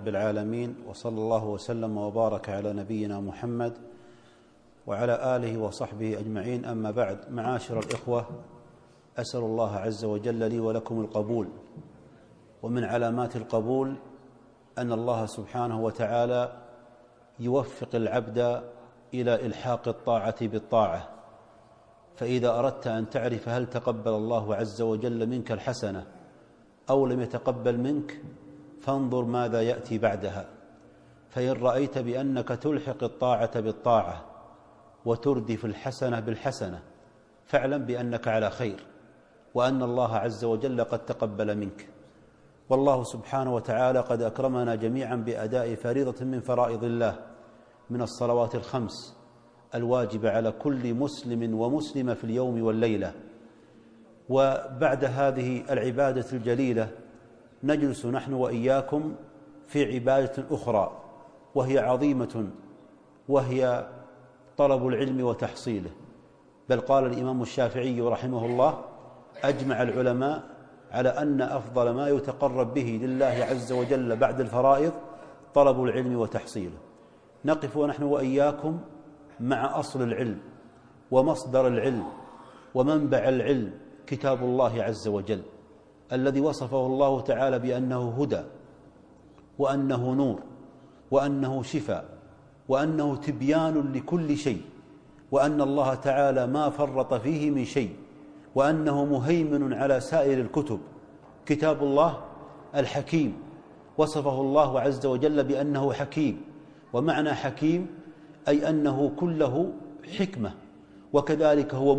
رب العالمين، وصلى الله وسلم وبارك على نبينا محمد وعلى آله وصحبه أجمعين. أما بعد، معاشر الإخوة، أسأل الله عز وجل لي ولكم القبول. ومن علامات القبول أن الله سبحانه وتعالى يوفق العبد إلى إلحاق الطاعة بالطاعة. فإذا أردت أن تعرف هل تقبل الله عز وجل منك الحسنة أو لم يتقبل منك، فانظر ماذا يأتي بعدها. فإن رأيت بأنك تلحق الطاعة بالطاعة وتردف الحسنة بالحسنة، فاعلم بأنك على خير، وأن الله عز وجل قد تقبل منك. والله سبحانه وتعالى قد أكرمنا جميعا بأداء فريضة من فرائض الله من الصلوات الخمس الواجبة على كل مسلم ومسلمة في اليوم والليلة. وبعد هذه العبادة الجليلة نجلس نحن وإياكم في عبادة أخرى وهي عظيمة، وهي طلب العلم وتحصيله. بل قال الإمام الشافعي رحمه الله: أجمع العلماء على أن أفضل ما يتقرب به لله عز وجل بعد الفرائض طلب العلم وتحصيله. نقف ونحن وإياكم مع أصل العلم ومصدر العلم ومنبع العلم، كتاب الله عز وجل الذي وصفه الله تعالى بأنه هدى، وأنه نور، وأنه شفاء، وأنه تبيان لكل شيء، وأن الله تعالى ما فرط فيه من شيء، وأنه مهيمن على سائر الكتب. كتاب الله الحكيم وصفه الله عز وجل بأنه حكيم، ومعنى حكيم أي أنه كله حكمة، وكذلك هو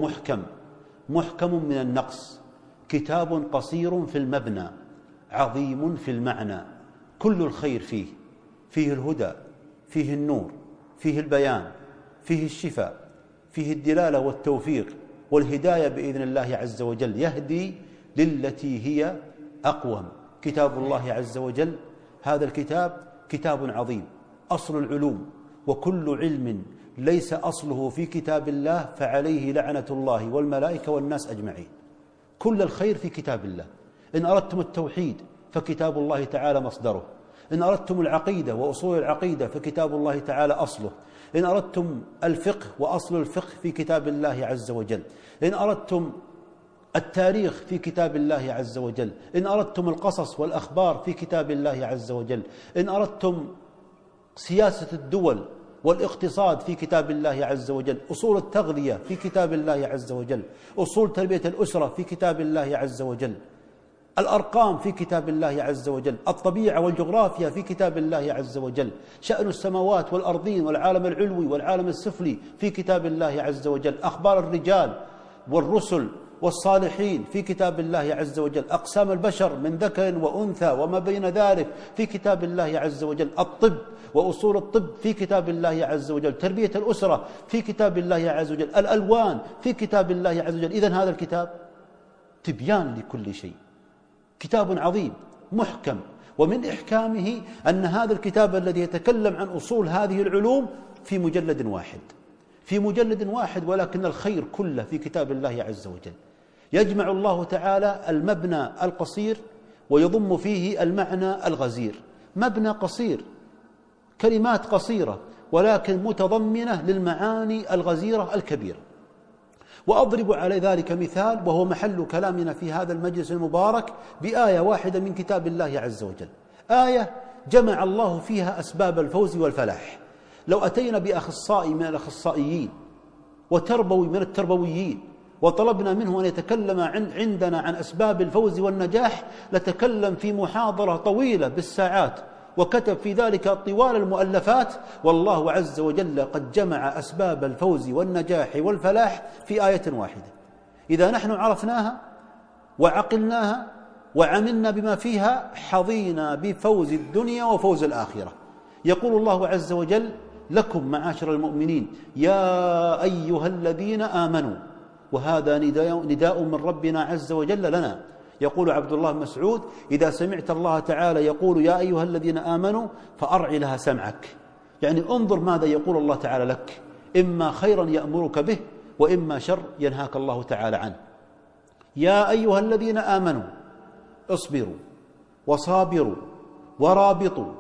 محكم من النقص. كتاب قصير في المبنى عظيم في المعنى، كل الخير فيه الهدى، فيه النور، فيه البيان، فيه الشفاء، فيه الدلالة والتوفيق والهداية بإذن الله عز وجل، يهدي للتي هي أقوم. كتاب الله عز وجل، هذا الكتاب كتاب عظيم، أصل العلوم، وكل علم ليس أصله في كتاب الله فعليه لعنة الله والملائكة والناس أجمعين. كل الخير في كتاب الله. إن أردتم التوحيد فكتاب الله تعالى مصدره، إن أردتم العقيدة وأصول العقيدة فكتاب الله تعالى أصله، إن أردتم الفقه وأصل الفقه في كتاب الله عز وجل، إن أردتم التاريخ في كتاب الله عز وجل، إن أردتم القصص والأخبار في كتاب الله عز وجل، إن أردتم سياسة الدول والاقتصاد في كتاب الله عز وجل، أصول التغذية في كتاب الله عز وجل، أصول تربية الأسرة في كتاب الله عز وجل، الأرقام في كتاب الله عز وجل، الطبيعة والجغرافيا في كتاب الله عز وجل، شأن السماوات والأرضين والعالم العلوي والعالم السفلي في كتاب الله عز وجل، أخبار الرجال والرسل والصالحين في كتاب الله عز وجل، أقسام البشر من ذكر وأنثى وما بين ذلك في كتاب الله عز وجل، الطب وأصول الطب في كتاب الله عز وجل، تربية الأسرة في كتاب الله عز وجل، الألوان في كتاب الله عز وجل. إذن هذا الكتاب تبيان لكل شيء، كتاب عظيم محكم. ومن إحكامه أن هذا الكتاب الذي يتكلم عن أصول هذه العلوم في مجلد واحد، ولكن الخير كله في كتاب الله عز وجل. يجمع الله تعالى المبنى القصير ويضم فيه المعنى الغزير. مبنى قصير، كلمات قصيرة، ولكن متضمنة للمعاني الغزيرة الكبيرة. وأضرب على ذلك مثال، وهو محل كلامنا في هذا المجلس المبارك، بآية واحدة من كتاب الله عز وجل، آية جمع الله فيها أسباب الفوز والفلاح. لو أتينا بأخصائي من الأخصائيين وتربوي من التربويين وطلبنا منه أن يتكلم عندنا عن أسباب الفوز والنجاح، لتكلم في محاضرة طويلة بالساعات، وكتب في ذلك طوال المؤلفات. والله عز وجل قد جمع أسباب الفوز والنجاح والفلاح في آية واحدة. إذا نحن عرفناها وعقلناها وعملنا بما فيها، حظينا بفوز الدنيا وفوز الآخرة. يقول الله عز وجل: لكم معاشر المؤمنين يا أيها الذين آمنوا، وهذا نداء من ربنا عز وجل لنا. يقول عبد الله بن مسعود: إذا سمعت الله تعالى يقول يا أيها الذين آمنوا فأرع لها سمعك، يعني انظر ماذا يقول الله تعالى لك، إما خيرا يأمرك به وإما شر ينهاك الله تعالى عنه. يا أيها الذين آمنوا اصبروا وصابروا ورابطوا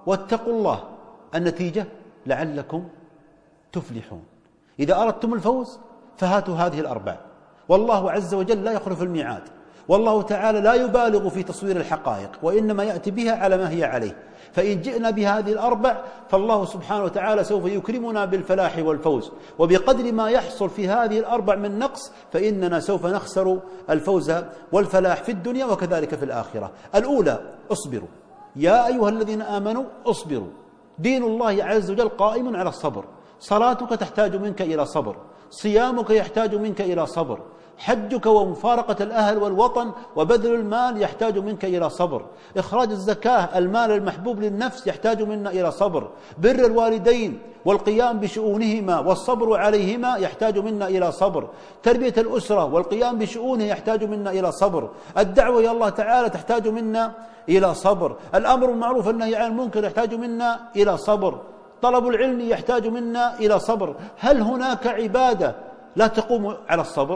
واتقوا الله. النتيجة لعلكم تفلحون. إذا أردتم الفوز فهاتوا هذه الأربع، والله عز وجل لا يخلف الميعاد، والله تعالى لا يبالغ في تصوير الحقائق، وإنما يأتي بها على ما هي عليه. فإن جئنا بهذه الأربع فالله سبحانه وتعالى سوف يكرمنا بالفلاح والفوز، وبقدر ما يحصل في هذه الأربع من نقص فإننا سوف نخسر الفوز والفلاح في الدنيا وكذلك في الآخرة. الأولى: اصبروا يا أيها الذين آمنوا اصبروا. دين الله عز وجل قائم على الصبر. صلاتك تحتاج منك إلى صبر، صيامك يحتاج منك إلى صبر، حجك ومفارقة الأهل والوطن وبذل المال يحتاج منك إلى صبر، إخراج الزكاة المال المحبوب للنفس يحتاج منا إلى صبر، بر الوالدين والقيام بشؤونهما والصبر عليهما يحتاج منا إلى صبر، تربية الأسرة والقيام بشؤونها يحتاج منا إلى صبر، الدعوة إلى الله تعالى تحتاج منا إلى صبر، الأمر بالمعروف والنهي عن المنكر يحتاج منا إلى صبر، طلب العلم يحتاج منا إلى صبر. هل هناك عبادة لا تقوم على الصبر؟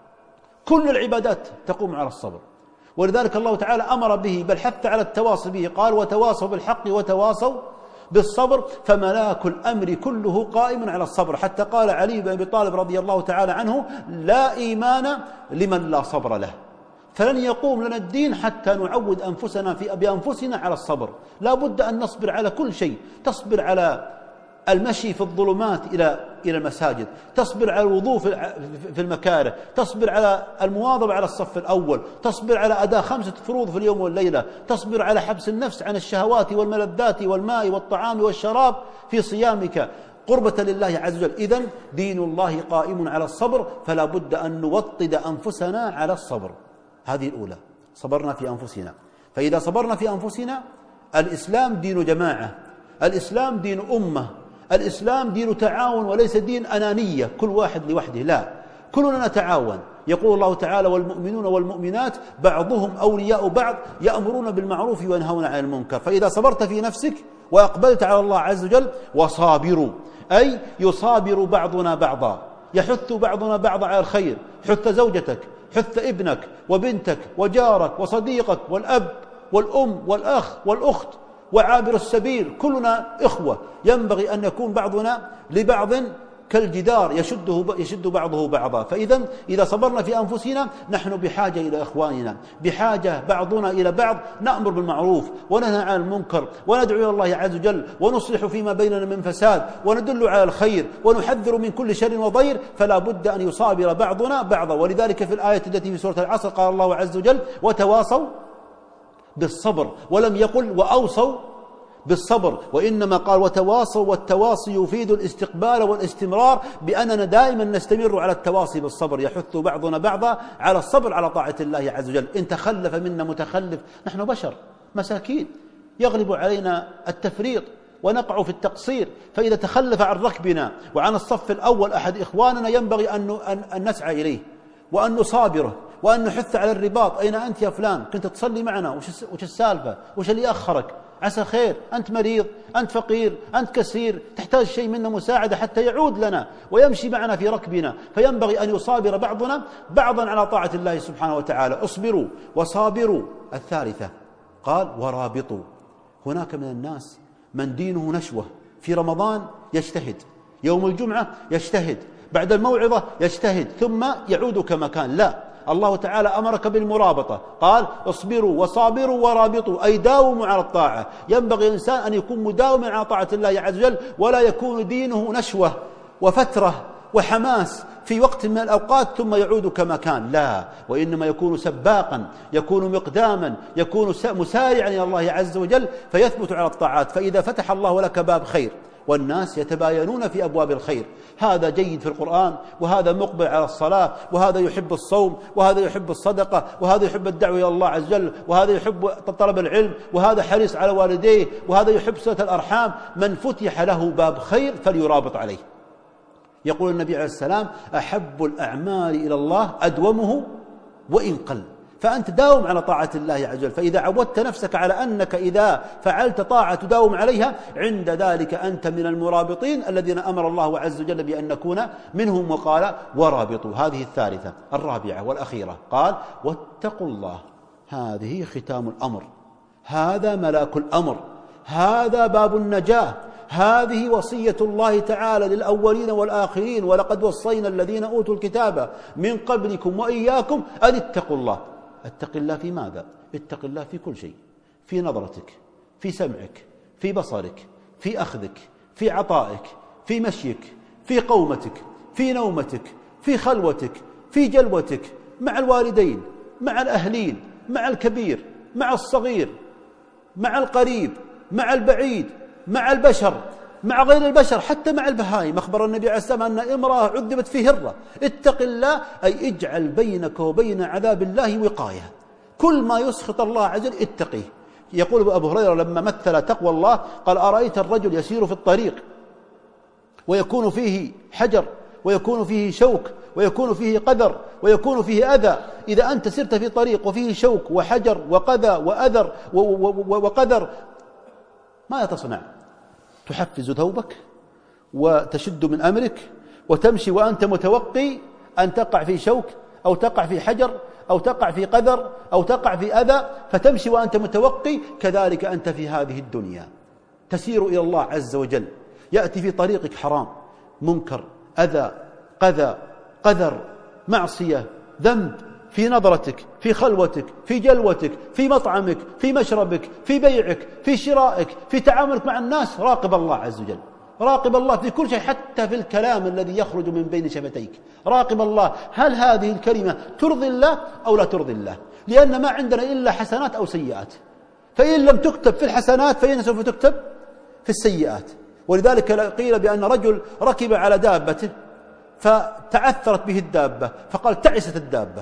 كل العبادات تقوم على الصبر، ولذلك الله تعالى أمر به بل حث على التواصي به، قال: وتواصوا بالحق وتواصوا بالصبر. فملاك الأمر كله قائم على الصبر، حتى قال علي بن أبي طالب رضي الله تعالى عنه: لا إيمان لمن لا صبر له. فلن يقوم لنا الدين حتى نعود أنفسنا بأنفسنا على الصبر. لا بد أن نصبر على كل شيء، تصبر على المشي في الظلمات إلى المساجد، تصبر على الوضوء في المكاره، تصبر على المواظبة على الصف الأول، تصبر على أداء 5 فروض في اليوم والليلة، تصبر على حبس النفس عن الشهوات والملذات والماء والطعام والشراب في صيامك قربة لله عز وجل. إذن دين الله قائم على الصبر، فلا بد أن نوطد أنفسنا على الصبر. هذه الأولى، صبرنا في أنفسنا. فإذا صبرنا في أنفسنا، الإسلام دين جماعة، الإسلام دين أمة، الإسلام دين تعاون وليس دين أنانية كل واحد لوحده، لا، كلنا نتعاون. يقول الله تعالى: والمؤمنون والمؤمنات بعضهم أولياء بعض يأمرون بالمعروف وينهون عن المنكر. فإذا صبرت في نفسك وأقبلت على الله عز وجل، وصابروا أي يصابر بعضنا بعضا، يحث بعضنا بعضا على الخير، حث زوجتك، حث ابنك وبنتك وجارك وصديقك والأب والأم والأخ والأخت وعابر السبيل، كلنا إخوة، ينبغي أن يكون بعضنا لبعض كالجدار يشد بعضه بعضا. إذا صبرنا في أنفسنا نحن بحاجة إلى إخواننا، بحاجة بعضنا إلى بعض، نأمر بالمعروف وننهى عن المنكر وندعو إلى الله عز وجل ونصلح فيما بيننا من فساد وندل على الخير ونحذر من كل شر وضير. فلا بد أن يصابر بعضنا بعضا. ولذلك في الآية التي في سورة العصر قال الله عز وجل: وتواصوا بالصبر، ولم يقل وأوصوا بالصبر، وإنما قال وتواصوا. والتواصي يفيد الاستقبال والاستمرار، بأننا دائما نستمر على التواصي بالصبر، يحث بعضنا بعضا على الصبر على طاعة الله عز وجل. إن تخلف منا متخلف، نحن بشر مساكين يغلب علينا التفريط ونقع في التقصير، فإذا تخلف عن ركبنا وعن الصف الأول أحد إخواننا ينبغي أن نسعى إليه وأن نصابره وأن نحث على الرباط. أين أنت يا فلان؟ كنت تصلي معنا، وش السالفة؟ وش اللي أخرك؟ عسى خير، أنت مريض، أنت فقير، أنت كسير، تحتاج شيء منا مساعدة حتى يعود لنا ويمشي معنا في ركبنا. فينبغي أن يصابر بعضنا بعضا على طاعة الله سبحانه وتعالى. اصبروا وصابروا. الثالثة قال: ورابطوا. هناك من الناس من دينه نشوة، في رمضان يجتهد، يوم الجمعة يجتهد، بعد الموعظة يجتهد، ثم يعود كما كان. لا، الله تعالى أمرك بالمرابطة، قال: اصبروا وصابروا ورابطوا، أي داوموا على الطاعة. ينبغي الإنسان أن يكون مداوما على طاعة الله عز وجل، ولا يكون دينه نشوة وفترة وحماس في وقت من الأوقات ثم يعود كما كان، لا، وإنما يكون سباقا، يكون مقداما، يكون مسارعا إلى الله عز وجل، فيثبت على الطاعات. فإذا فتح الله لك باب خير والناس يتباينون في أبواب الخير، هذا جيد في القرآن، وهذا مقبل على الصلاة، وهذا يحب الصوم، وهذا يحب الصدقة، وهذا يحب الدعوة إلى الله عز وجل، وهذا يحب طلب العلم، وهذا حريص على والديه، وهذا يحب صلة الأرحام. من فتح له باب خير فليرابط عليه. يقول النبي عليه السلام: أحب الأعمال إلى الله أدومه وإن قل. فأنت داوم على طاعة الله عز وجل. فإذا عودت نفسك على أنك إذا فعلت طاعة تداوم عليها، عند ذلك أنت من المرابطين الذين أمر الله عز وجل بأن نكون منهم، وقال: ورابطوا. هذه الثالثة. الرابعة والأخيرة قال: واتقوا الله. هذه ختام الأمر، هذا ملاك الأمر، هذا باب النجاة، هذه وصية الله تعالى للأولين والآخرين: ولقد وصينا الذين أوتوا الكتاب من قبلكم وإياكم أن اتقوا الله. اتق الله في ماذا؟ اتق الله في كل شيء، في نظرتك، في سمعك، في بصرك، في أخذك، في عطائك، في مشيك، في قومتك، في نومتك، في خلوتك، في جلوتك، مع الوالدين، مع الأهلين، مع الكبير، مع الصغير، مع القريب، مع البعيد، مع البشر، مع غير البشر، حتى مع البهائم. أخبر النبي عليه السلام أن امرأة عذبت في هرة. اتق الله أي اجعل بينك وبين عذاب الله وقاية. كل ما يسخط الله عز وجل اتقيه. يقول أبو هريرة لما مثل تقوى الله قال: أرأيت الرجل يسير في الطريق ويكون فيه حجر ويكون فيه شوك ويكون فيه قذر ويكون فيه أذى. إذا أنت سرت في طريق وفيه شوك وحجر وقذى وأذر وقذر، ماذا تصنع؟ تحفز ثوبك وتشد من أمرك وتمشي وأنت متوقي أن تقع في شوك أو تقع في حجر أو تقع في قذر أو تقع في أذى، فتمشي وأنت متوقي. كذلك أنت في هذه الدنيا تسير إلى الله عز وجل، يأتي في طريقك حرام، منكر، أذى، قذى، قذر، معصية، ذنب، في نظرتك، في خلوتك، في جلوتك، في مطعمك، في مشربك، في بيعك، في شرائك، في تعاملك مع الناس. راقب الله عز وجل، راقب الله في كل شيء، حتى في الكلام الذي يخرج من بين شفتيك. راقب الله، هل هذه الكلمة ترضي الله أو لا ترضي الله؟ لأن ما عندنا إلا حسنات أو سيئات، فإن لم تكتب في الحسنات فإن سوف تكتب في السيئات. ولذلك قيل بأن رجل ركب على دابته فتعثرت به الدابة، فقال: تعست الدابة.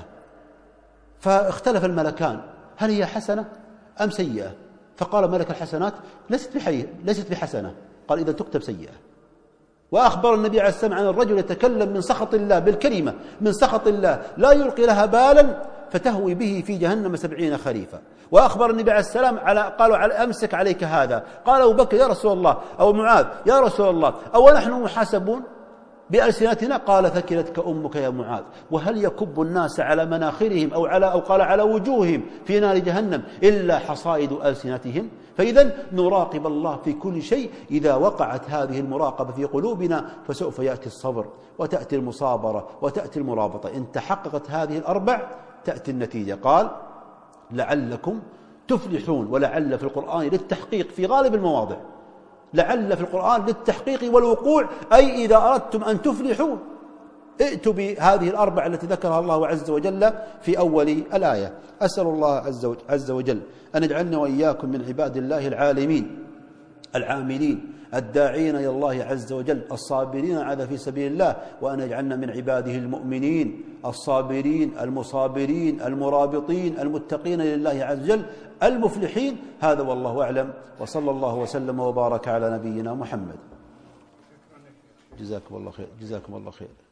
فاختلف الملكان: هل هي حسنة أم سيئة؟ فقال ملك الحسنات: ليست بحسنة. قال: إذا تكتب سيئة. وأخبر النبي عليه السلام عن الرجل يتكلم من سخط الله بالكلمة من سخط الله لا يلقي لها بالا فتهوي به في جهنم 70 خريفا. وأخبر النبي عليه السلام قالوا: أمسك عليك هذا. قال أبو بكر: يا رسول الله، أو معاذ: يا رسول الله، أو نحن محاسبون بألسنتنا؟ قال: ثكلتك أمك يا معاذ. وهل يكب الناس على مناخرهم أو قال على وجوههم في نار جهنم إلا حصائد ألسنتهم؟ فإذا نراقب الله في كل شيء. إذا وقعت هذه المراقبة في قلوبنا فسوف يأتي الصبر وتأتي المصابرة وتأتي المرابطة. إن تحققت هذه الأربع تأتي النتيجة. قال: لعلكم تفلحون. ولعل في القرآن للتحقيق في غالب المواضع، لعل في القرآن للتحقيق والوقوع، أي إذا أردتم أن تفلحوا ائتوا بهذه الأربع التي ذكرها الله عز وجل في أول الآية. أسأل الله عز وجل أن يجعلنا وإياكم من عباد الله العالمين العاملين الداعين إلى الله عز وجل الصابرين على في سبيل الله، وأن يجعلنا من عباده المؤمنين الصابرين المصابرين المرابطين المتقين لله عز وجل المفلحين. هذا والله أعلم، وصلى الله وسلم وبارك على نبينا محمد. جزاكم الله خير.